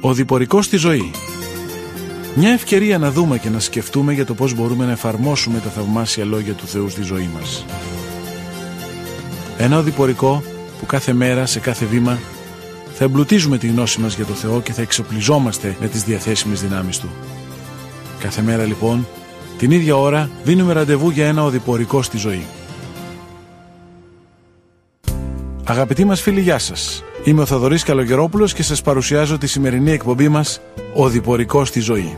Ο διπορικός στη ζωή. Μια ευκαιρία να δούμε και να σκεφτούμε για το πώς μπορούμε να εφαρμόσουμε τα θαυμάσια λόγια του Θεού στη ζωή μας. Ένα οδηπορικό που κάθε μέρα, σε κάθε βήμα, θα εμπλουτίζουμε τη γνώση μας για το Θεό και θα εξοπλιζόμαστε με τις διαθέσιμες δυνάμεις Του. Κάθε μέρα λοιπόν, την ίδια ώρα, δίνουμε ραντεβού για ένα οδηπορικό στη ζωή. Αγαπητοί μας φίλοι, γεια σας. Είμαι ο Θοδωρής Καλογερόπουλος και σας παρουσιάζω τη σημερινή εκπομπή μας «Οδηπορικό στη ζωή».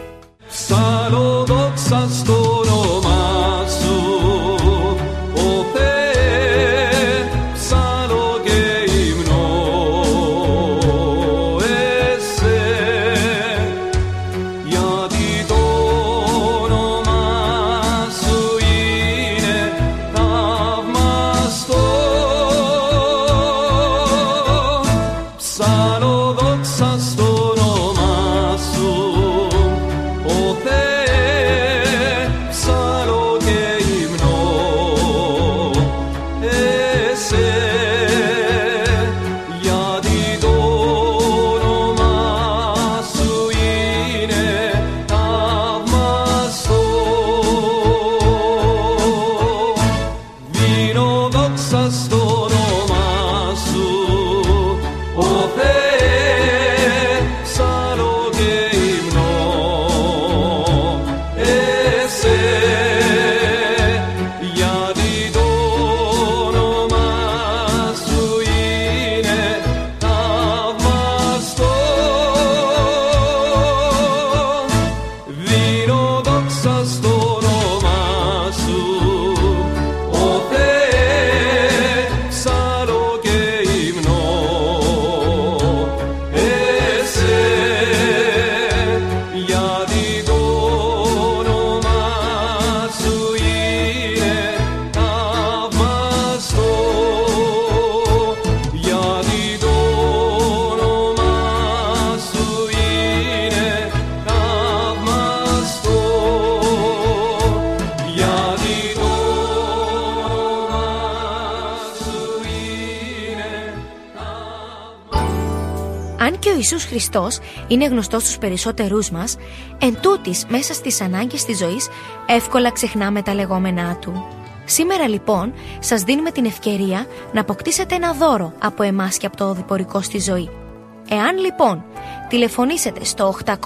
Αν και ο Ιησούς Χριστός είναι γνωστός στους περισσότερούς μας, εν τούτης μέσα στις ανάγκες της ζωής εύκολα ξεχνάμε τα λεγόμενά Του. Σήμερα λοιπόν σας δίνουμε την ευκαιρία να αποκτήσετε ένα δώρο από εμάς και από το οδηπορικό στη ζωή. Εάν λοιπόν τηλεφωνήσετε στο 801 11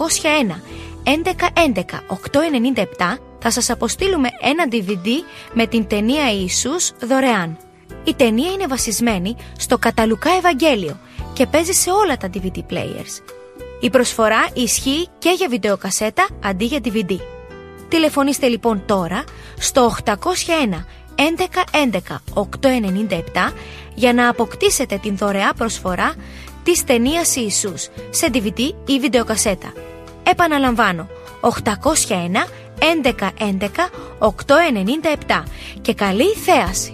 11 897, θα σας αποστείλουμε ένα DVD με την ταινία Ιησούς δωρεάν. Η ταινία είναι βασισμένη στο κατά Λουκά Ευαγγέλιο και παίζει σε όλα τα DVD players. Η προσφορά ισχύει και για βιντεοκασέτα αντί για DVD. Τηλεφωνήστε λοιπόν τώρα στο 801 11 11 897 για να αποκτήσετε την δωρεά προσφορά της ταινίας Ιησούς σε DVD ή βιντεοκασέτα. Επαναλαμβάνω, 801 11 11 897 και καλή θέαση!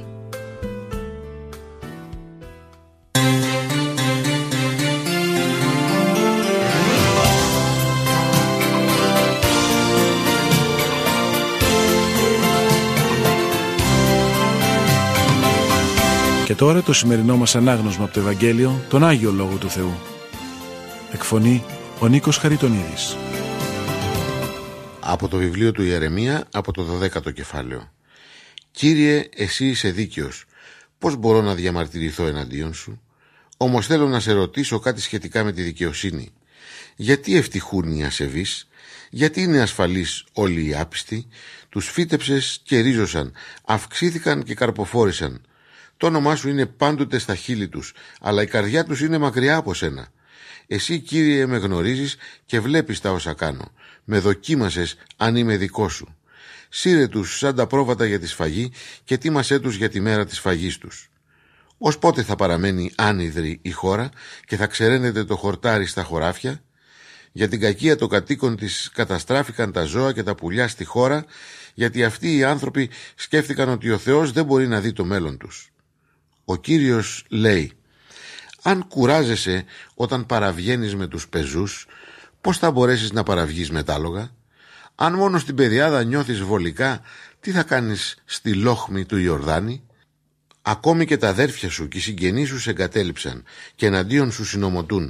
Και τώρα το σημερινό μας ανάγνωσμα από το Ευαγγέλιο, τον Άγιο Λόγο του Θεού. Εκφωνεί ο Νίκος Χαριτονίδης. Από το βιβλίο του Ιερεμία, από το 12ο κεφάλαιο. Κύριε, εσύ είσαι δίκαιος. Πώς μπορώ να διαμαρτυρηθώ εναντίον σου? Όμως θέλω να σε ρωτήσω κάτι σχετικά με τη δικαιοσύνη. Γιατί ευτυχούν οι ασεβείς? Γιατί είναι ασφαλείς όλοι οι άπιστοι? Τους φύτεψες και ρίζωσαν, αυξήθηκαν και καρποφόρησαν. Το όνομά σου είναι πάντοτε στα χείλη τους, αλλά η καρδιά τους είναι μακριά από σένα. Εσύ, Κύριε, με γνωρίζεις και βλέπεις τα όσα κάνω. Με δοκίμασες αν είμαι δικό σου. Σύρε τους σαν τα πρόβατα για τη σφαγή και ετοίμασέ τους για τη μέρα της σφαγής τους. Ως πότε θα παραμένει άνυδρη η χώρα και θα ξεραίνεται το χορτάρι στα χωράφια? Για την κακία των κατοίκων της καταστράφηκαν τα ζώα και τα πουλιά στη χώρα, γιατί αυτοί οι άνθρωποι σκέφτηκαν ότι ο Θεός δεν μπορεί να δει το μέλλον τους. Ο Κύριος λέει: αν κουράζεσαι όταν παραβγαίνεις με τους πεζούς, πώς θα μπορέσεις να παραβγείς με τ' άλογα? Αν μόνο στην πεδιάδα νιώθεις βολικά, τι θα κάνεις στη λόχμη του Ιορδάνη? Ακόμη και τα αδέρφια σου και οι συγγενείς σου σε εγκατέλειψαν και εναντίον σου συνομωτούν.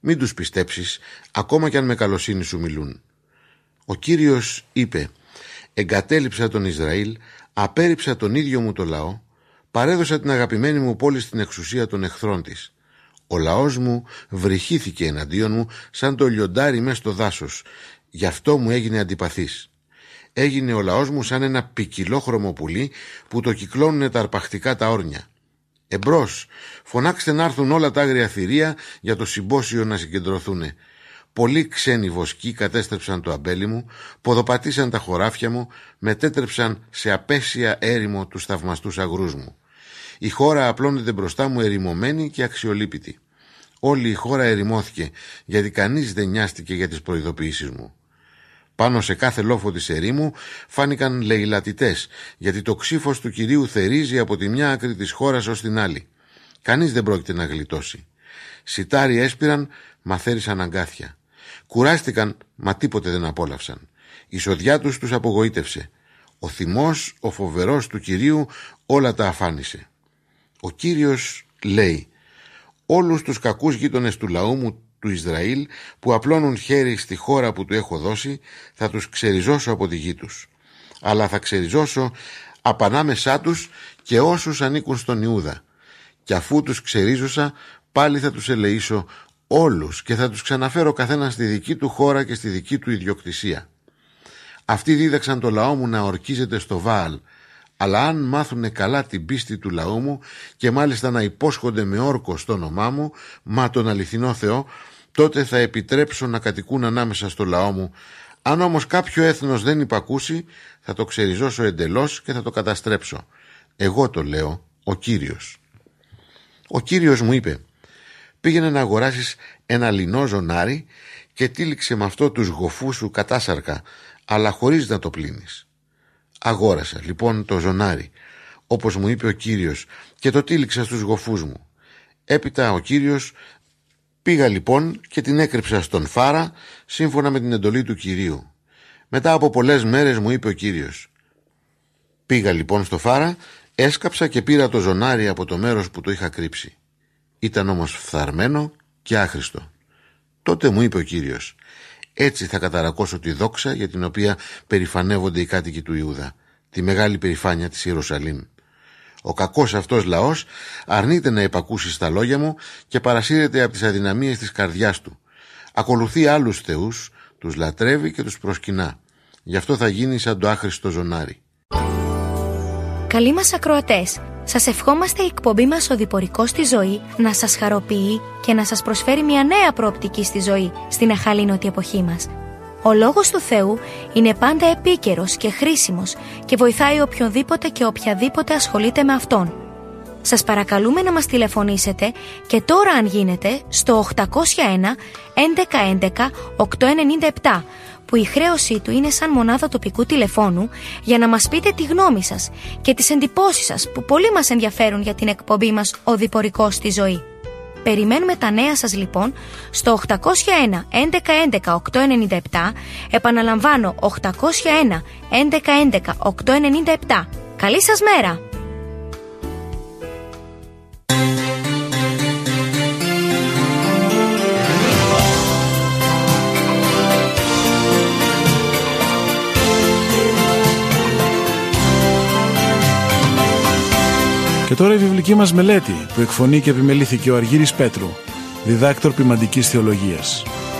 Μην τους πιστέψεις, ακόμα κι αν με καλοσύνη σου μιλούν. Ο Κύριος είπε: εγκατέλειψα τον Ισραήλ, απέρριψα τον ίδιο μου το λαό, παρέδωσα την αγαπημένη μου πόλη στην εξουσία των εχθρών της. Ο λαός μου βρυχήθηκε εναντίον μου σαν το λιοντάρι μες στο δάσος, γι' αυτό μου έγινε αντιπαθής. Έγινε ο λαός μου σαν ένα ποικιλόχρωμο πουλί που το κυκλώνουνε τα αρπακτικά τα όρνια. Εμπρός, φωνάξτε να έρθουν όλα τα άγρια θηρία για το συμπόσιο να συγκεντρωθούνε. Πολλοί ξένοι βοσκοί κατέστρεψαν το αμπέλι μου, ποδοπατήσαν τα χωράφια μου, μετέτρεψαν σε απέσια έρημο τους θαυμαστούς αγρούς μου. Η χώρα απλώνεται μπροστά μου ερημωμένη και αξιολύπητη. Όλη η χώρα ερημώθηκε, γιατί κανείς δεν νοιάστηκε για τις προειδοποιήσεις μου. Πάνω σε κάθε λόφο της ερήμου φάνηκαν λεηλατητές, γιατί το ξύφος του Κυρίου θερίζει από τη μια άκρη της χώρας ως την άλλη. Κανείς δεν πρόκειται να γλιτώσει. Σιτάρι έσπηραν, μα θέρισαν αγκάθια. Κουράστηκαν, μα τίποτε δεν απόλαυσαν. Η σοδιά τους απογοήτευσε. Ο θυμός, ο φοβερός του Κυρίου όλα τα αφάνισε. Ο Κύριος λέει: όλους τους κακούς γείτονες του λαού μου του Ισραήλ που απλώνουν χέρι στη χώρα που του έχω δώσει, θα τους ξεριζώσω από τη γη τους. Αλλά θα ξεριζώσω απανάμεσά τους και όσους ανήκουν στον Ιούδα. Και αφού τους ξερίζωσα, πάλι θα τους ελεήσω όλους και θα τους ξαναφέρω καθένα στη δική του χώρα και στη δική του ιδιοκτησία. Αυτοί δίδαξαν το λαό μου να ορκίζεται στο Βάαλ, αλλά αν μάθουνε καλά την πίστη του λαού μου και μάλιστα να υπόσχονται με όρκο στο όνομά μου, μα τον αληθινό Θεό, τότε θα επιτρέψω να κατοικούν ανάμεσα στο λαό μου. Αν όμως κάποιο έθνος δεν υπακούσει, θα το ξεριζώσω εντελώς και θα το καταστρέψω. Εγώ το λέω, ο Κύριος. Ο Κύριος μου είπε: πήγαινε να αγοράσεις ένα λινό ζωνάρι και τύλιξε με αυτό τους γοφούς σου κατάσαρκα, αλλά χωρίς να το πλύνεις. Αγόρασα λοιπόν το ζωνάρι, όπως μου είπε ο Κύριος, και το τύλιξα στους γοφούς μου. Έπειτα ο Κύριος πήγα λοιπόν και την έκρυψα στον Φάρα, σύμφωνα με την εντολή του Κυρίου. Μετά από πολλές μέρες μου είπε ο Κύριος. Πήγα λοιπόν στο Φάρα, έσκαψα και πήρα το ζωνάρι από το μέρος που το είχα κρύψει. Ήταν όμως φθαρμένο και άχρηστο. Τότε μου είπε ο Κύριος: έτσι θα καταρακώσω τη δόξα για την οποία περηφανεύονται οι κάτοικοι του Ιούδα, τη μεγάλη περηφάνεια της Ιερουσαλήμ. Ο κακός αυτός λαός αρνείται να υπακούσει στα λόγια μου και παρασύρεται από τις αδυναμίες της καρδιάς του. Ακολουθεί άλλους θεούς, τους λατρεύει και τους προσκυνά. Γι' αυτό θα γίνει σαν το άχρηστο ζωνάρι. Καλοί μας ακροατές, σας ευχόμαστε η εκπομπή μας «Οδηπορικός στη ζωή» να σας χαροποιεί και να σας προσφέρει μια νέα προοπτική στη ζωή στην αχαλήνωτη εποχή μας. Ο Λόγος του Θεού είναι πάντα επίκαιρος και χρήσιμος και βοηθάει οποιονδήποτε και οποιαδήποτε ασχολείται με Αυτόν. Σας παρακαλούμε να μας τηλεφωνήσετε και τώρα αν γίνεται στο 801 1111 897, που η χρέωσή του είναι σαν μονάδα τοπικού τηλεφώνου, για να μας πείτε τη γνώμη σας και τις εντυπώσεις σας που πολύ μας ενδιαφέρουν για την εκπομπή μας «Οδηπορικός στη ζωή». Περιμένουμε τα νέα σας λοιπόν στο 801 1111 897, επαναλαμβάνω 801 1111 897. Καλή σας μέρα! Και τώρα η βιβλική μας μελέτη που εκφωνεί και επιμελήθηκε ο Αργύρης Πέτρου, διδάκτορ ποιμαντικής θεολογίας.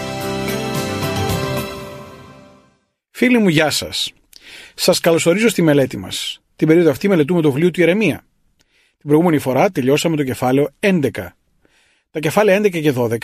Φίλοι μου, γεια σας. Σας καλωσορίζω στη μελέτη μας. Την περίοδο αυτή μελετούμε το βιβλίο του Ιερεμία. Την προηγούμενη φορά τελειώσαμε το κεφάλαιο 11. Τα κεφάλαια 11 και 12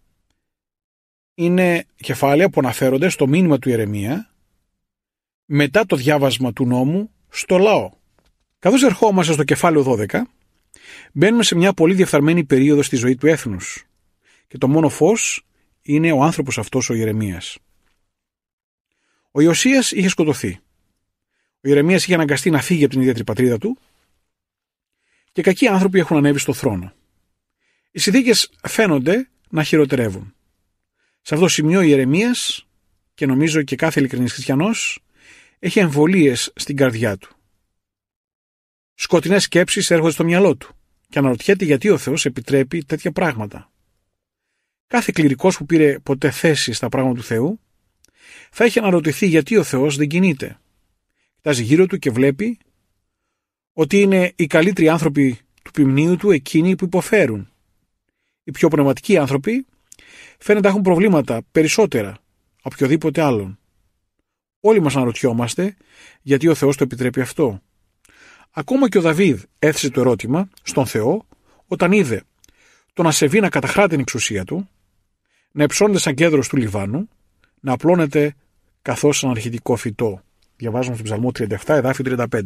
είναι κεφάλαια που αναφέρονται στο μήνυμα του Ιερεμία μετά το διάβασμα του νόμου στο λαό. Καθώς ερχόμαστε στο κεφάλαιο 12, μπαίνουμε σε μια πολύ διεφθαρμένη περίοδο στη ζωή του έθνους και το μόνο φως είναι ο άνθρωπος αυτός, ο Ιερεμίας. Ο Ιωσίας είχε σκοτωθεί. Ο Ιερεμίας είχε αναγκαστεί να φύγει από την ίδια πατρίδα του και κακοί άνθρωποι έχουν ανέβει στο θρόνο. Οι συνθήκες φαίνονται να χειροτερεύουν. Σε αυτό το σημείο ο Ιερεμίας, και νομίζω και κάθε ειλικρινής χριστιανός, έχει εμβολίες στην καρδιά του. Σκοτεινές σκέψεις έρχονται στο μυαλό του και αναρωτιέται γιατί ο Θεός επιτρέπει τέτοια πράγματα. Κάθε κληρικός που πήρε ποτέ θέση στα πράγματα του Θεού θα έχει αναρωτηθεί γιατί ο Θεός δεν κινείται. Κοιτάζει γύρω του και βλέπει ότι είναι οι καλύτεροι άνθρωποι του ποιμνίου του εκείνοι που υποφέρουν. Οι πιο πνευματικοί άνθρωποι φαίνεται να έχουν προβλήματα περισσότερα από οποιοδήποτε άλλον. Όλοι μας αναρωτιόμαστε γιατί ο Θεός το επιτρέπει αυτό. Ακόμα και ο Δαβίδ έθεσε το ερώτημα στον Θεό όταν είδε τον Ασεβή να καταχρά την εξουσία του, να υψώνεται σαν κέντρος του Λιβάνου, να απλώνεται καθώς σαν αρχιτικό φυτό. Διαβάζουμε στον Ψαλμό 37, εδάφιο 35.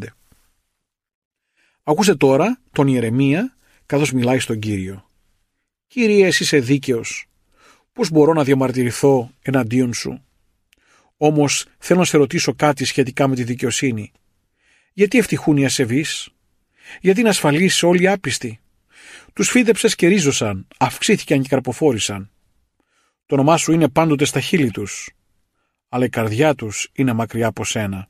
Ακούστε τώρα τον Ιερεμία καθώς μιλάει στον Κύριο. «Κύριε, εσύ είσαι δίκαιος. Πώς μπορώ να διαμαρτυρηθώ εναντίον σου? Όμως θέλω να σε ρωτήσω κάτι σχετικά με τη δικαιοσύνη. Γιατί ευτυχούν οι ασεβείς? Γιατί είναι ασφαλείς όλοι οι άπιστοι? Τους φύδεψες και ρίζωσαν, αυξήθηκαν και καρποφόρησαν. Το όνομά σου είναι πάντοτε στα χείλη τους, αλλά η καρδιά τους είναι μακριά από σένα.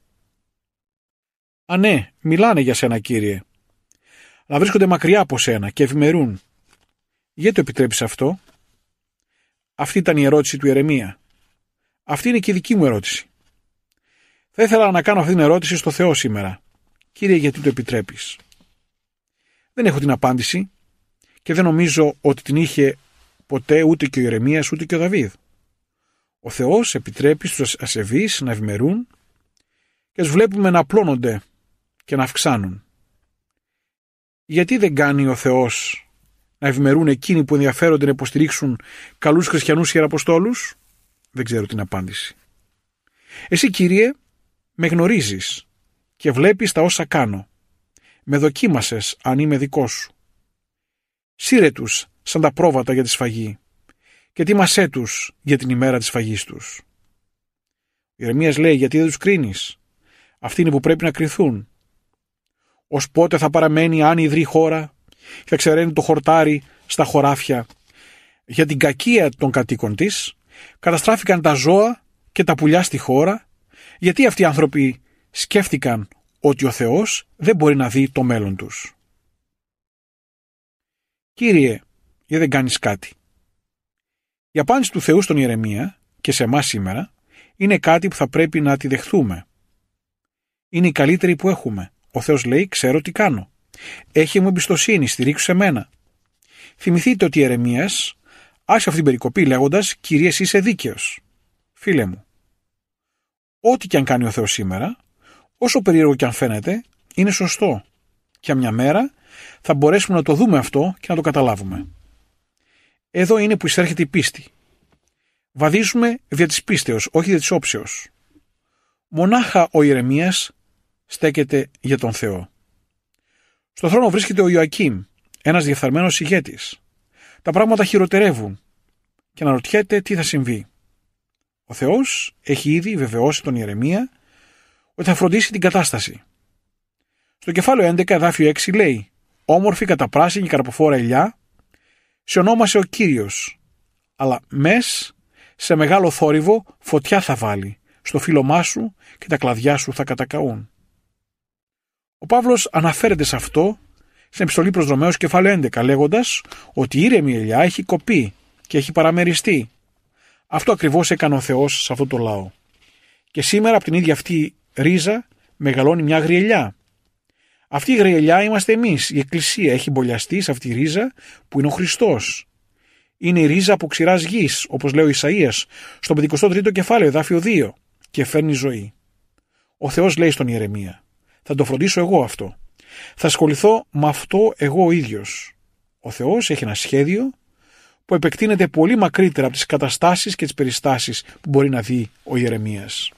Α, ναι, μιλάνε για σένα, Κύριε, αλλά βρίσκονται μακριά από σένα και ευημερούν. Γιατί το επιτρέπεις αυτό? Αυτή ήταν η ερώτηση του Ιερεμία. Αυτή είναι και η δική μου ερώτηση. Θα ήθελα να κάνω αυτή την ερώτηση στο Θεό σήμερα. Κύριε, γιατί το επιτρέπεις? Δεν έχω την απάντηση και δεν νομίζω ότι την είχε ποτέ ούτε και ο Ιερεμίας ούτε και ο Δαβίδ. Ο Θεός επιτρέπει στους ασεβείς να ευημερούν και τους βλέπουμε να απλώνονται και να αυξάνουν. Γιατί δεν κάνει ο Θεός να ευημερούν εκείνοι που ενδιαφέρονται να υποστηρίξουν καλούς χριστιανούς ιεραποστόλους? Δεν ξέρω την απάντηση. Εσύ, Κύριε, με γνωρίζεις και βλέπεις τα όσα κάνω. Με δοκίμασες αν είμαι δικός σου. Σύρε τους σαν τα πρόβατα για τη σφαγή και ετοίμασέ τους για την ημέρα της σφαγής τους. Ο Ιερεμίας λέει, γιατί δεν τους κρίνεις? Αυτοί είναι που πρέπει να κριθούν. Ως πότε θα παραμένει άνυδρη χώρα και θα ξεραίνει το χορτάρι στα χωράφια? Για την κακία των κατοίκων της καταστράφηκαν τα ζώα και τα πουλιά στη χώρα, γιατί αυτοί οι άνθρωποι σκέφτηκαν ότι ο Θεός δεν μπορεί να δει το μέλλον τους. Κύριε, γιατί δεν κάνεις κάτι? Η απάντηση του Θεού στον Ιερεμία και σε εμάς σήμερα είναι κάτι που θα πρέπει να τη δεχθούμε. Είναι η καλύτερη που έχουμε. Ο Θεός λέει, ξέρω τι κάνω. Έχει μου εμπιστοσύνη, στηρίξου σε μένα. Θυμηθείτε ότι Ιερεμίας άρχισε αυτή την περικοπή λέγοντας, Κύριε, εσύ είσαι δίκαιος. Φίλε μου, ό,τι και αν κάνει ο Θεός σήμερα, όσο περίεργο και αν φαίνεται, είναι σωστό. Και μια μέρα θα μπορέσουμε να το δούμε αυτό και να το καταλάβουμε. Εδώ είναι που εισέρχεται η πίστη. Βαδίζουμε δια της πίστεως, όχι δια της όψεως. Μονάχα ο Ιερεμίας στέκεται για τον Θεό. Στο θρόνο βρίσκεται ο Ιωακήμ, ένας διεφθαρμένος ηγέτης. Τα πράγματα χειροτερεύουν και αναρωτιέται τι θα συμβεί. Ο Θεός έχει ήδη βεβαιώσει τον Ιερεμία ότι θα φροντίσει την κατάσταση. Στο κεφάλαιο 11, εδάφιο 6 λέει, όμορφη κατά πράσινη και καρποφόρα ελιά, σε ονόμασε ο Κύριος, αλλά μες σε μεγάλο θόρυβο φωτιά θα βάλει, στο φύλλωμά σου και τα κλαδιά σου θα κατακαούν. Ο Παύλος αναφέρεται σε αυτό στην επιστολή προς Ρωμαίους κεφάλαιο 11, λέγοντας ότι η ήρεμη ελιά έχει κοπεί και έχει παραμεριστεί. Αυτό ακριβώς έκανε ο Θεός σε αυτό το λαό. Και σήμερα από την ίδια αυτή ρίζα μεγαλώνει μια αγριελιά. Αυτή η αγριελιά είμαστε εμείς. Η Εκκλησία έχει μπολιαστεί σε αυτή η ρίζα που είναι ο Χριστός. Είναι η ρίζα από ξηράς γης, όπως λέει ο Ισαΐας, στο 53ο κεφάλαιο, εδάφιο 2, και φέρνει ζωή. Ο Θεός λέει στον Ιερεμία, θα το φροντίσω εγώ αυτό. Θα ασχοληθώ με αυτό εγώ ο ίδιος. Ο Θεός έχει ένα σχέδιο που επεκτείνεται πολύ μακρύτερα από τις καταστάσεις και τις περιστάσεις που μπορεί να δει ο Ιερεμίας.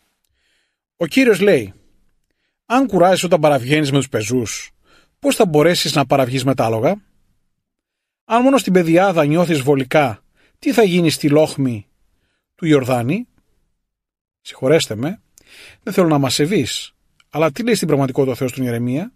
Ο Κύριος λέει, αν κουράζεις όταν παραβγαίνεις με τους πεζούς, πώς θα μπορέσεις να παραβγείς με τα άλογα? Αν μόνο στην πεδιάδα νιώθεις βολικά, τι θα γίνει στη λόχμη του Ιορδάνη? Συγχωρέστε με, δεν θέλω να μας σεβείς, αλλά τι λέει στην πραγματικότητα ο Θεός στον Ιερεμία?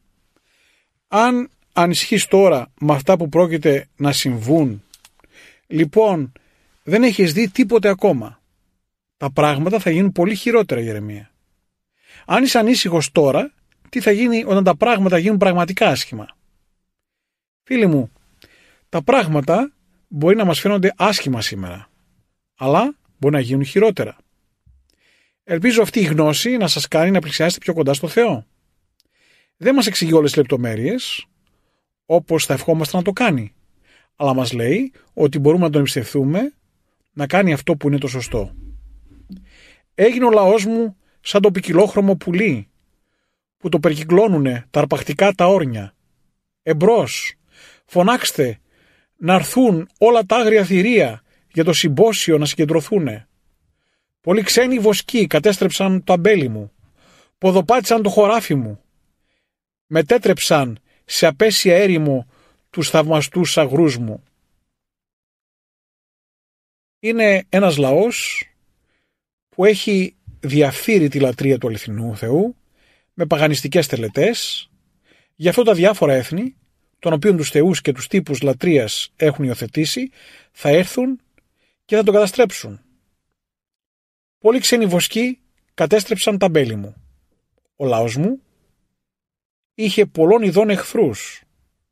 Αν ανησυχείς τώρα με αυτά που πρόκειται να συμβούν, λοιπόν δεν έχεις δει τίποτε ακόμα. Τα πράγματα θα γίνουν πολύ χειρότερα, Ιερεμία. Αν είσαι ανήσυχος τώρα, τι θα γίνει όταν τα πράγματα γίνουν πραγματικά άσχημα? Φίλοι μου, τα πράγματα μπορεί να μας φαίνονται άσχημα σήμερα, αλλά μπορεί να γίνουν χειρότερα. Ελπίζω αυτή η γνώση να σας κάνει να πλησιάσετε πιο κοντά στο Θεό. Δεν μας εξηγεί όλες τις λεπτομέρειες, όπως θα ευχόμαστε να το κάνει, αλλά μας λέει ότι μπορούμε να τον εμπιστευτούμε να κάνει αυτό που είναι το σωστό. Έγινε ο λαός μου σαν το ποικιλόχρωμο πουλί, που το περικυκλώνουνε τα αρπακτικά τα όρνια. Εμπρός, φωνάξτε, να έρθουν όλα τα άγρια θηρία για το συμπόσιο να συγκεντρωθούνε. Πολλοί ξένοι βοσκοί κατέστρεψαν το αμπέλι μου, ποδοπάτησαν το χωράφι μου, μετέτρεψαν σε απέσια έρημο τους θαυμαστούς αγρούς μου. Είναι ένας λαός που έχει διαφύρει τη λατρεία του αληθινού Θεού με παγανιστικές τελετές. Γι' αυτό τα διάφορα έθνη, των οποίων τους θεούς και τους τύπους λατρείας έχουν υιοθετήσει, θα έρθουν και θα τον καταστρέψουν. Πολλοί ξένοι βοσκοί κατέστρεψαν τα μπέλη μου. Ο λαός μου είχε πολλών ειδών εχθρούς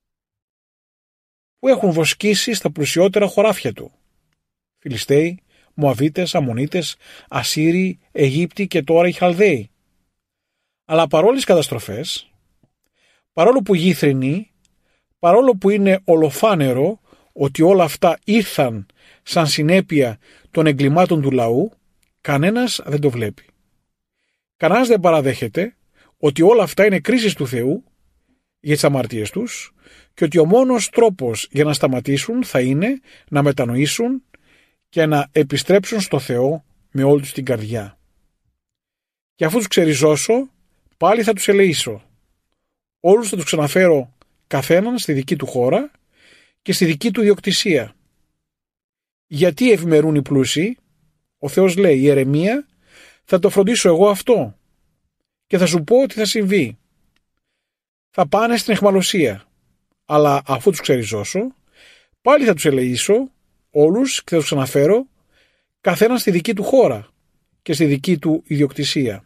που έχουν βοσκήσει στα πλουσιότερα χωράφια του. Φιλιστέοι, Μωαβίτες, Αμμονίτες, Ασσύριοι, Αιγύπτιοι και τώρα οι Χαλδαίοι. Αλλά παρόλες τις καταστροφές, παρόλο που γη θρηνεί, παρόλο που είναι ολοφάνερο ότι όλα αυτά ήρθαν σαν συνέπεια των εγκλημάτων του λαού, κανένας δεν το βλέπει. Κανένας δεν παραδέχεται ότι όλα αυτά είναι κρίσεις του Θεού για τις αμαρτίες τους και ότι ο μόνος τρόπος για να σταματήσουν θα είναι να μετανοήσουν και να επιστρέψουν στο Θεό με όλη τους την καρδιά. Και αφού τους ξεριζώσω, πάλι θα τους ελεήσω. Όλους θα τους ξαναφέρω καθέναν στη δική του χώρα και στη δική του ιδιοκτησία. Γιατί ευημερούν οι πλούσιοι? Ο Θεός λέει, η Ιερεμία, θα το φροντίσω εγώ αυτό και θα σου πω ότι θα συμβεί. Θα πάνε στην αιχμαλωσία, αλλά αφού τους ξεριζώσω, πάλι θα τους ελεήσω όλους και θα τους αναφέρω καθέναν στη δική του χώρα και στη δική του ιδιοκτησία.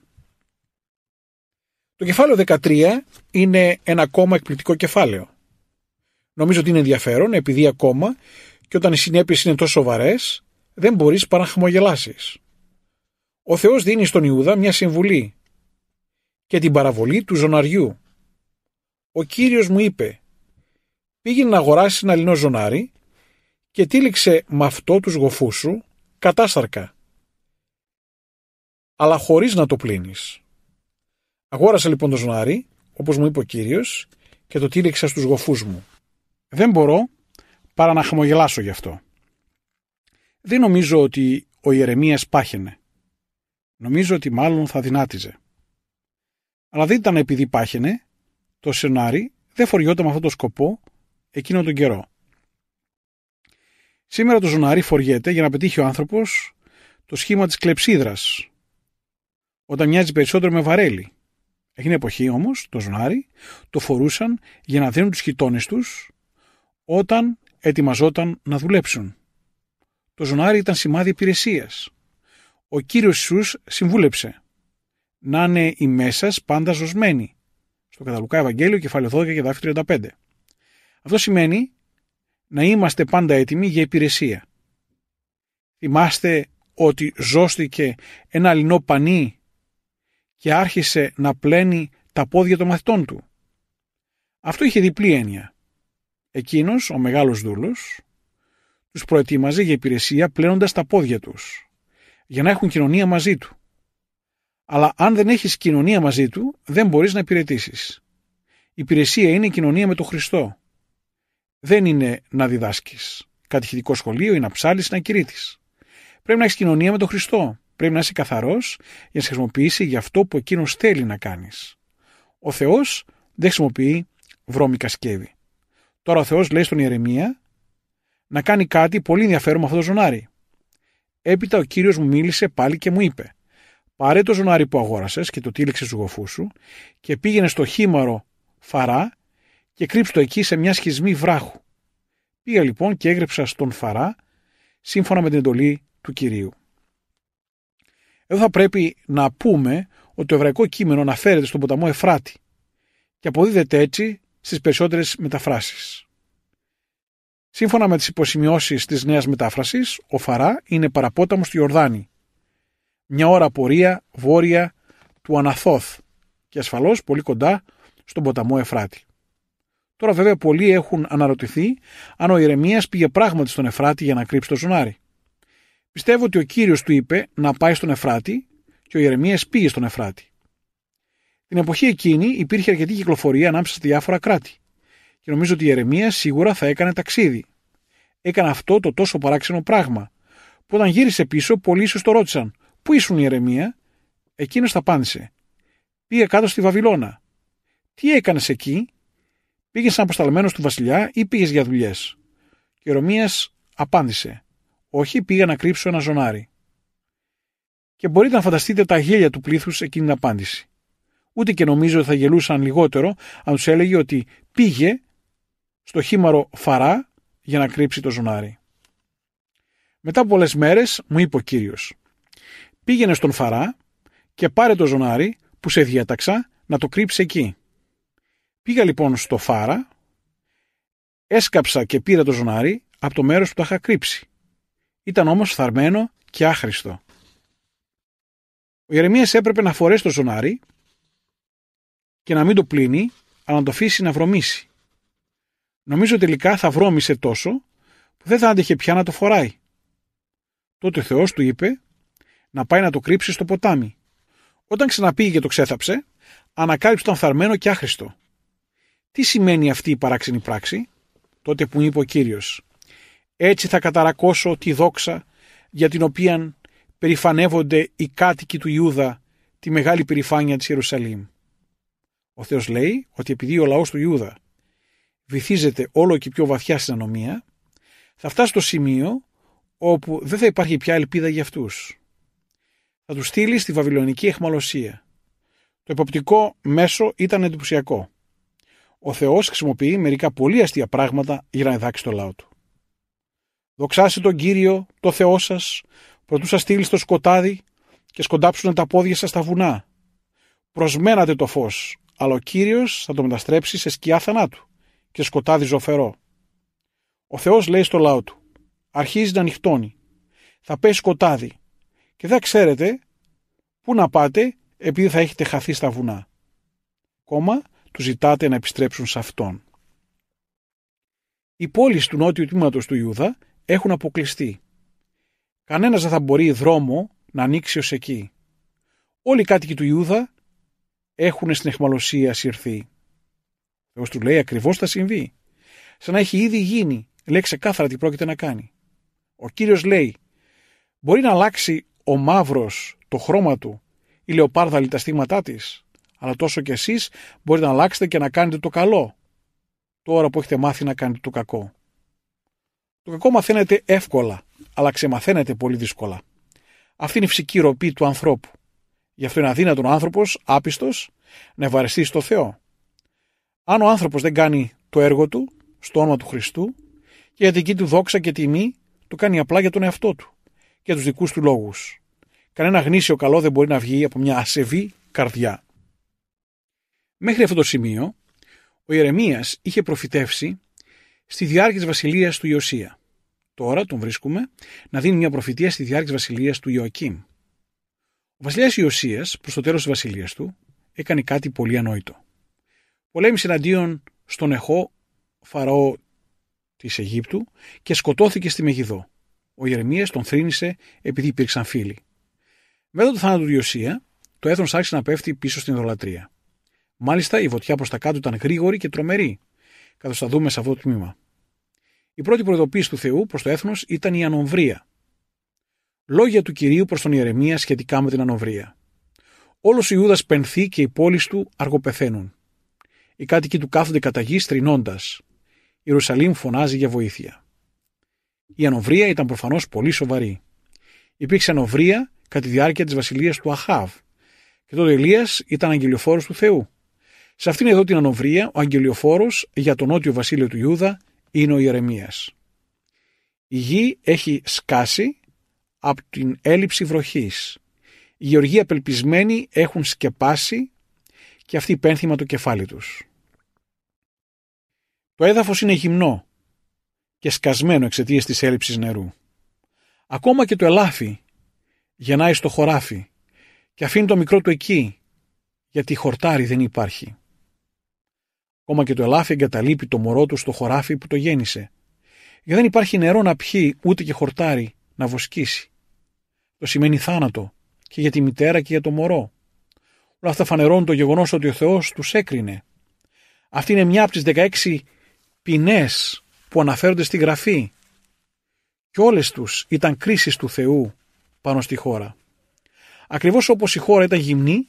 Το κεφάλαιο 13 είναι ένα ακόμα εκπληκτικό κεφάλαιο. Νομίζω ότι είναι ενδιαφέρον επειδή ακόμα και όταν οι συνέπειες είναι τόσο σοβαρές δεν μπορείς παρά να χαμογελάσεις. Ο Θεός δίνει στον Ιούδα μια συμβουλή και την παραβολή του ζωναριού. Ο Κύριος μου είπε, πήγαινε να αγοράσεις ένα λινό ζωνάρι και τύλιξε με αυτό τους γοφούς σου κατάσαρκα, αλλά χωρίς να το πλύνεις. Αγόρασα λοιπόν το ζωνάρι, όπως μου είπε ο Κύριος, και το τύλιξα στους γοφούς μου. Δεν μπορώ παρά να χαμογελάσω γι' αυτό. Δεν νομίζω ότι ο Ιερεμίας πάχαινε. Νομίζω ότι μάλλον θα δυνάτιζε. Αλλά δεν ήταν επειδή πάχαινε, το ζωνάρι δεν φοριόταν με αυτόν τον σκοπό εκείνο τον καιρό. Σήμερα το ζωνάρι φοριέται για να πετύχει ο άνθρωπος το σχήμα της κλεψίδρας, όταν μοιάζει περισσότερο με βαρέλι. Εκείνη εποχή όμως το ζωνάρι το φορούσαν για να δίνουν τους χιτώνες τους όταν ετοιμαζόταν να δουλέψουν. Το ζωνάρι ήταν σημάδι υπηρεσίας. Ο Κύριος Ιησούς συμβούλεψε να είναι οι μέσας πάντα ζωσμένοι. Στο Κατά Ευαγγέλιο, κεφάλαιο 12 και εδάφιο 35. Αυτό σημαίνει να είμαστε πάντα έτοιμοι για υπηρεσία. Θυμάστε ότι ζώστηκε ένα λινό πανί και άρχισε να πλένει τα πόδια των μαθητών του. Αυτό είχε διπλή έννοια. Εκείνος, ο μεγάλος δούλος, τους προετοίμαζε για υπηρεσία πλένοντας τα πόδια τους, για να έχουν κοινωνία μαζί του. Αλλά αν δεν έχεις κοινωνία μαζί του, δεν μπορείς να υπηρετήσεις. Η υπηρεσία είναι η κοινωνία με τον Χριστό. Δεν είναι να διδάσκεις κατηχητικό σχολείο ή να ψάλεις ή να κηρύττεις. Πρέπει να έχεις κοινωνία με τον Χριστό. Πρέπει να είσαι καθαρός για να σε χρησιμοποιήσει για αυτό που εκείνος θέλει να κάνεις. Ο Θεός δεν χρησιμοποιεί βρώμικα σκεύη. Τώρα ο Θεός λέει στον Ιερεμία να κάνει κάτι πολύ ενδιαφέρον με αυτό το ζωνάρι. Έπειτα ο Κύριος μου μίλησε πάλι και μου είπε, πάρε το ζωνάρι που αγόρασες και το τύλιξες στους γοφούς σου και πήγαινε στο χήμαρο Φαρά και κρύψε το εκεί σε μια σχισμή βράχου. Πήγα λοιπόν και έγρεψα στον Φαρά σύμφωνα με την εντολή του Κυρίου. Εδώ θα πρέπει να πούμε ότι το εβραϊκό κείμενο αναφέρεται στον ποταμό Εφράτη και αποδίδεται έτσι στις περισσότερες μεταφράσεις. Σύμφωνα με τις υποσημειώσεις της Νέας Μετάφρασης, ο Φαρά είναι παραπόταμος του Ιορδάνη, μια ώρα πορεία βόρεια του Αναθώθ και ασφαλώς πολύ κοντά στον ποταμό Εφράτη. Τώρα βέβαια πολλοί έχουν αναρωτηθεί αν ο Ιερεμίας πήγε πράγματι στον Εφράτη για να κρύψει το ζωνάρι. Πιστεύω ότι ο Κύριος του είπε να πάει στον Εφράτη και ο Ιερεμίας πήγε στον Εφράτη. Την εποχή εκείνη υπήρχε αρκετή κυκλοφορία ανάμεσα στα διάφορα κράτη και νομίζω ότι η Ιερεμίας σίγουρα θα έκανε ταξίδι. Έκανε αυτό το τόσο παράξενο πράγμα, που όταν γύρισε πίσω, πολλοί ίσως το ρώτησαν: «Πού ήσουν, Ιερεμία?» Εκείνος θα απάντησε: «Πήγε κάτω στη Βαβυλώνα». «Τι έκανες εκεί?» «Πήγες σαν αποσταλμένος του βασιλιά ή πήγες για δουλειές?» Και ο Ιερεμίας απάντησε: «Όχι, πήγα να κρύψω ένα ζωνάρι». Και μπορείτε να φανταστείτε τα γέλια του πλήθους εκείνη την απάντηση. Ούτε και νομίζω ότι θα γελούσαν λιγότερο αν τους έλεγε ότι πήγε στο χήμαρο Φαρά για να κρύψει το ζωνάρι. Μετά από πολλές μέρες μου είπε ο Κύριος: «Πήγαινε στον Φαρά και πάρε το ζωνάρι που σε διέταξα να το κρύψει εκεί». Πήγα λοιπόν στο Φάρα, έσκαψα και πήρα το ζωνάρι από το μέρος που το είχα κρύψει. Ήταν όμως θαρμένο και άχρηστο. Ο Ιερεμίας έπρεπε να φορέσει το ζωνάρι και να μην το πλύνει, αλλά να το αφήσει να βρωμίσει. Νομίζω τελικά θα βρώμισε τόσο που δεν θα άντεχε πια να το φοράει. Τότε ο Θεός του είπε να πάει να το κρύψει στο ποτάμι. Όταν ξαναπήγε και το ξέθαψε, ανακάλυψε τον θαρμένο και άχρηστο. Τι σημαίνει αυτή η παράξενη πράξη? Τότε που μου είπε ο Κύριος: «Έτσι θα καταρακώσω τη δόξα για την οποία περηφανεύονται οι κάτοικοι του Ιούδα, τη μεγάλη περηφάνεια της Ιερουσαλήμ». Ο Θεός λέει ότι επειδή ο λαός του Ιούδα βυθίζεται όλο και πιο βαθιά στην ανομία, θα φτάσει στο σημείο όπου δεν θα υπάρχει πια ελπίδα για αυτούς. Θα τους στείλει στη βαβυλωνική αιχμαλωσία. Το εποπτικό μέσο ήταν εντυπωσιακό. Ο Θεός χρησιμοποιεί μερικά πολύ αστεία πράγματα για να εδάξει το λαό του. «Δοξάστε τον Κύριο, το Θεό σας, προτού σας στείλει στο σκοτάδι και σκοντάψουν τα πόδια σας στα βουνά. Προσμένατε το φως, αλλά ο Κύριος θα το μεταστρέψει σε σκιά θανάτου και σκοτάδι ζωφερό». Ο Θεός λέει στο λαό του: «Αρχίζει να νυχτώνει, θα πέσει σκοτάδι και δεν ξέρετε πού να πάτε επειδή θα έχετε χαθεί στα βουνά. Ακόμα του ζητάτε να επιστρέψουν σε Αυτόν». Οι πόλεις του νότιου τμήματος του Ιούδα έχουν αποκλειστεί. Κανένας δεν θα μπορεί δρόμο να ανοίξει ως εκεί. Όλοι οι κάτοικοι του Ιούδα έχουν στην αιχμαλωσία συρθεί. Ο Θεός του λέει ακριβώς θα συμβεί. Σαν να έχει ήδη γίνει, λέει ξεκάθαρα τι πρόκειται να κάνει. Ο Κύριος λέει: «Μπορεί να αλλάξει ο μαύρος το χρώμα του, η λεοπάρδαλη τα στίγματά της, αλλά τόσο κι εσείς μπορείτε να αλλάξετε και να κάνετε το καλό, τώρα που έχετε μάθει να κάνετε το κακό». Το κακό μαθαίνετε εύκολα, αλλά ξεμαθαίνετε πολύ δύσκολα. Αυτή είναι η φυσική ροπή του ανθρώπου. Γι' αυτό είναι αδύνατο ο άνθρωπος, άπιστος, να ευαρεστεί στο Θεό. Αν ο άνθρωπος δεν κάνει το έργο του, στο όνομα του Χριστού, και για δική του δόξα και τιμή, το κάνει απλά για τον εαυτό του και για τους δικούς του λόγους. Κανένα γνήσιο καλό δεν μπορεί να βγει από μια ασεβή καρδιά. Μέχρι αυτό το σημείο, ο Ιερεμίας είχε προφητεύσει στη διάρκεια της βασιλείας του Ιωσία. Τώρα τον βρίσκουμε να δίνει μια προφητεία στη διάρκεια της βασιλείας του Ιωακήμ. Ο βασιλιάς Ιωσίας, προς το τέλος της βασιλείας του, έκανε κάτι πολύ ανόητο. Πολέμησε εναντίον στον Νεχό, φαραώ της Αιγύπτου, και σκοτώθηκε στη Μεγιδό. Ο Ιερεμίας τον θρήνησε επειδή υπήρξαν φίλοι. Μετά το θάνατο του Ιωσία, το έθνος άρχισε να πέφτει πίσω στην ιδωλατρία. Μάλιστα, η βοτιά προς τα κάτω ήταν γρήγορη και τρομερή, καθώς θα δούμε σε αυτό το τμήμα. Η πρώτη προειδοποίηση του Θεού προς το έθνος ήταν η ανομβρία. Λόγια του Κυρίου προς τον Ιερεμία σχετικά με την ανομβρία. Όλος ο Ιούδας πενθεί και οι πόλεις του αργοπεθαίνουν. Οι κάτοικοι του κάθονται κατά γη θρηνώντας. Η Ιερουσαλήμ φωνάζει για βοήθεια. Η ανομβρία ήταν προφανώς πολύ σοβαρή. Υπήρξε ανομβρία κατά τη διάρκεια της βασιλείας του Αχάβ. Και τότε Ηλίας ήταν αγγελιοφόρος του Θεού. Σε αυτήν εδώ την ανομβρία, ο αγγελιοφόρος για τον νότιο βασίλειο του Ιούδα είναι ο Ιερεμίας. Η γη έχει σκάσει από την έλλειψη βροχής. Οι γεωργοί απελπισμένοι έχουν σκεπάσει και αυτοί πένθυμα το κεφάλι τους. Το έδαφος είναι γυμνό και σκασμένο εξαιτίας της έλλειψης νερού. Ακόμα και το ελάφι γεννάει στο χωράφι και αφήνει το μικρό του εκεί, γιατί χορτάρι δεν υπάρχει. Ακόμα και το ελάφι εγκαταλείπει το μωρό του στο χωράφι που το γέννησε, γιατί δεν υπάρχει νερό να πιει ούτε και χορτάρι να βοσκήσει. Το σημαίνει θάνατο και για τη μητέρα και για το μωρό. Όλα αυτά φανερώνουν το γεγονός ότι ο Θεός τους έκρινε. Αυτή είναι μια από τις 16 ποινές που αναφέρονται στη Γραφή. Και όλες τους ήταν κρίσεις του Θεού πάνω στη χώρα. Ακριβώς όπως η χώρα ήταν γυμνή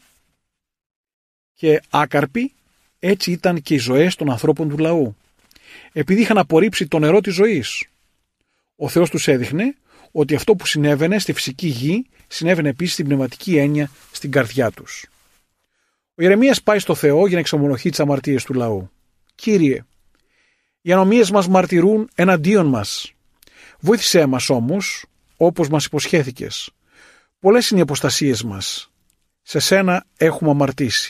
και άκαρπη, έτσι ήταν και οι ζωές των ανθρώπων του λαού. Επειδή είχαν απορρίψει το νερό της ζωής. Ο Θεός τους έδειχνε ότι αυτό που συνέβαινε στη φυσική γη συνέβαινε επίσης στην πνευματική έννοια στην καρδιά τους. Ο Ιερεμίας πάει στο Θεό για να εξομολογεί τις αμαρτίες του λαού. Κύριε, οι ανομίες μας μαρτυρούν εναντίον μας. Βοήθησέ μας όμως, όπως μας υποσχέθηκες. Πολλές είναι οι αποστασίες μας. Σε σένα έχουμε αμαρτήσει.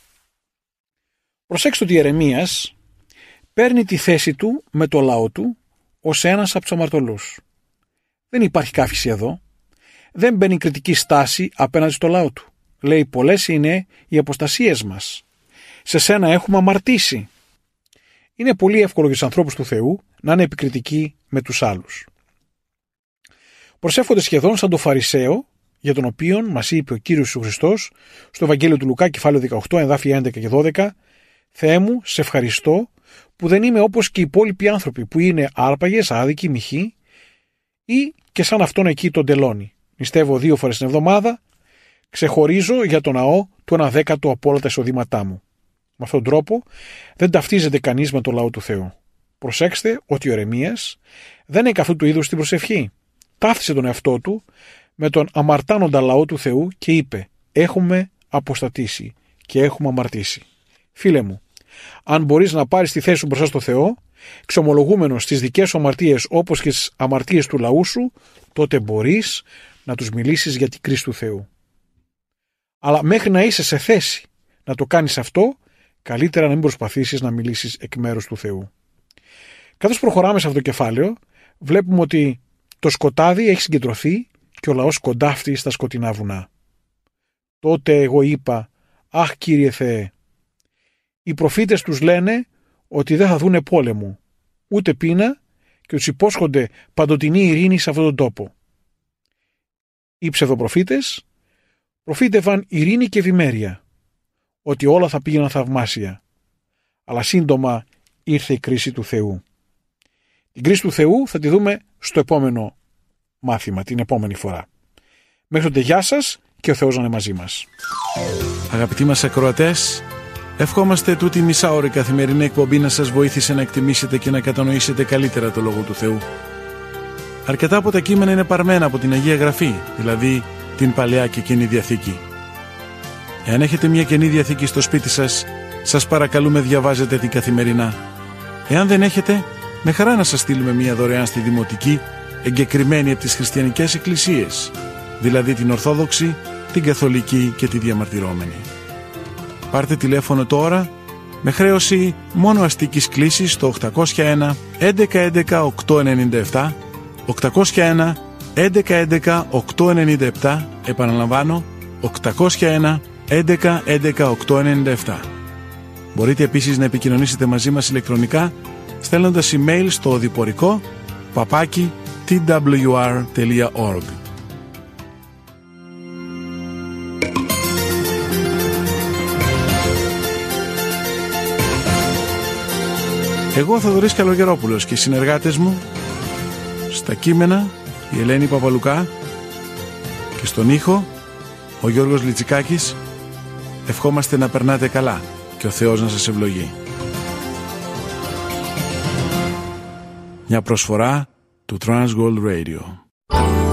Προσέξτε ότι Ιερεμίας παίρνει τη θέση του με το λαό του ως ένας από τους αμαρτωλούς. Δεν υπάρχει καύχηση εδώ. Δεν μπαίνει κριτική στάση απέναντι στο λαό του. Λέει πολλές είναι οι αποστασίες μας. Σε σένα έχουμε αμαρτήσει. Είναι πολύ εύκολο για τους ανθρώπους του Θεού να είναι επικριτικοί με τους άλλους. Προσεύχονται σχεδόν σαν το Φαρισαίο, για τον οποίον μας είπε ο Κύριος Ιησούς Χριστός στο Ευαγγέλιο του Λουκά, κεφάλαιο 18, εδάφια 11 και 12, «Θεέ μου, σε ευχαριστώ που δεν είμαι όπως και οι υπόλοιποι άνθρωποι που είναι άρπαγες, άδικοι, μοιχοί ή και σαν αυτόν εκεί τον τελώνει. Νηστεύω 2 φορές την εβδομάδα, ξεχωρίζω για το ναό του 1/10 από όλα τα εισοδήματά μου». Με αυτόν τον τρόπο δεν ταυτίζεται κανείς με το λαό του Θεού. Προσέξτε ότι ο Ιερεμίας δεν είναι καθού του είδους την προσευχή. Ταύτισε τον εαυτό του με τον αμαρτάνοντα λαό του Θεού και είπε «Έχουμε αποστατήσει και έχουμε αμαρτήσει». Φίλε μου, αν μπορείς να πάρεις τη θέση σου μπροστά στο Θεό, εξομολογούμενος τις δικές σου αμαρτίες όπως και τις αμαρτίες του λαού σου, τότε μπορείς να τους μιλήσεις για την κρίση του Θεού. Αλλά μέχρι να είσαι σε θέση να το κάνεις αυτό, καλύτερα να μην προσπαθήσεις να μιλήσεις εκ μέρους του Θεού. Καθώς προχωράμε σε αυτό το κεφάλαιο, βλέπουμε ότι το σκοτάδι έχει συγκεντρωθεί και ο λαός σκοντάφτει στα σκοτεινά βουνά. Τότε εγώ είπα, «Αχ, Κύριε Θεέ, οι προφήτες τους λένε ότι δεν θα δούνε πόλεμο, ούτε πείνα και τους υπόσχονται παντοτινή ειρήνη σε αυτόν τον τόπο». Οι ψευδοπροφήτες προφήτευαν ειρήνη και ευημέρεια, ότι όλα θα πήγαιναν θαυμάσια. Αλλά σύντομα ήρθε η κρίση του Θεού. Την κρίση του Θεού θα τη δούμε στο επόμενο μάθημα, την επόμενη φορά. Μέχρι τότε γεια σας και ο Θεός να είναι μαζί μας. Αγαπητοί μας ακροατές, ευχόμαστε τούτη μισάωρη καθημερινή εκπομπή να σας βοήθησε να εκτιμήσετε και να κατανοήσετε καλύτερα το Λόγο του Θεού. Αρκετά από τα κείμενα είναι παρμένα από την Αγία Γραφή, δηλαδή την Παλαιά και Καινή Διαθήκη. Εάν έχετε μια Καινή Διαθήκη στο σπίτι σας, σας παρακαλούμε διαβάζετε την καθημερινά. Εάν δεν έχετε, με χαρά να σας στείλουμε μια δωρεάν στη Δημοτική, εγκεκριμένη από τις χριστιανικές εκκλησίες, δηλαδή την Ορθόδοξη, την Καθολική και τη Διαμαρτυρόμενη. Πάρτε τηλέφωνο τώρα με χρέωση μόνο αστικής κλήσης στο 801 1111 897, 801 1111 897, επαναλαμβάνω 801 1111 897. Μπορείτε επίσης να επικοινωνήσετε μαζί μας ηλεκτρονικά στέλνοντας email στο οδηπορικό @twr.org. Εγώ ο Θοδωρής Καλογερόπουλος και οι συνεργάτες μου στα κείμενα η Ελένη Παπαλουκά και στον ήχο ο Γιώργος Λιτσικάκης, ευχόμαστε να περνάτε καλά και ο Θεός να σας ευλογεί. Μια προσφορά του Transworld Radio.